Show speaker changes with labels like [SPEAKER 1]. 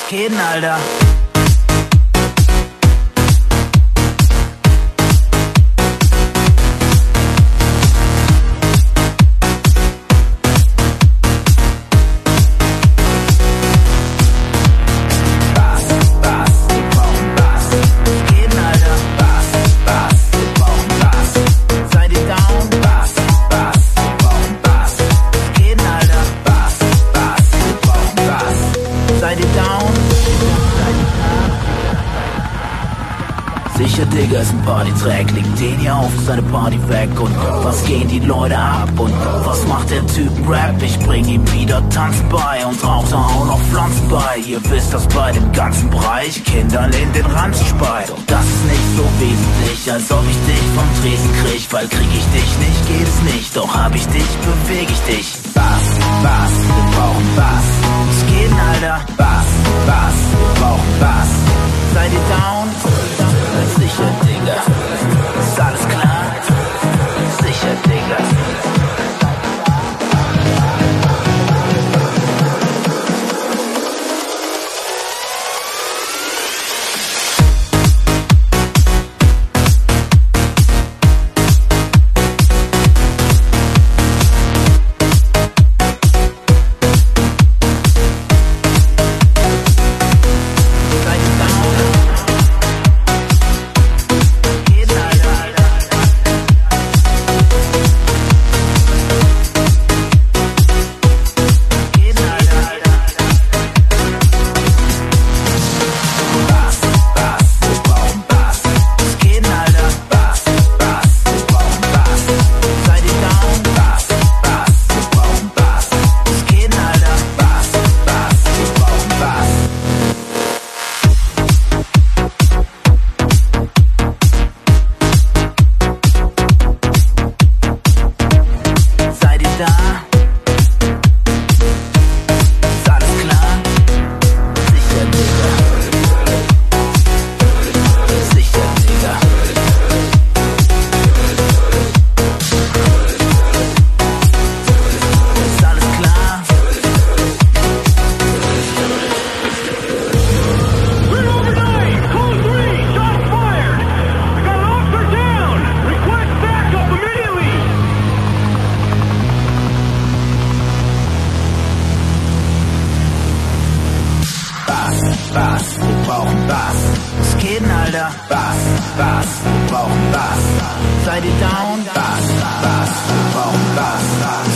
[SPEAKER 1] geht denn, Alter?
[SPEAKER 2] Sicher, Digga, ist ein Partytrack, legt den hier auf, seine Party weg. Und was gehen die Leute ab? Und was macht der Typ Rap? Ich bring ihm wieder Tanzen bei und rauch da auch noch Pflanzen bei. Ihr wisst, dass bei dem ganzen Bereich Kindern in den Ranzen speit. Und das ist nicht so wesentlich, als ob ich dich vom Tresen krieg. Weil krieg ich dich nicht, geht es nicht. Doch hab ich dich, beweg ich dich. Bass, Bass, wir brauchen Bass. Was geht denn, Alter? Bass, Bass, wir brauchen Bass. Seid ihr down? Sicher, Digga. Ist alles klar? Sicher, Digga. Bass, wir brauchen Bass. Was geht denn, Alter? Bass, Bass, wir brauchen Bass. Seid ihr down? Bass, Bass, wir brauchen Bass.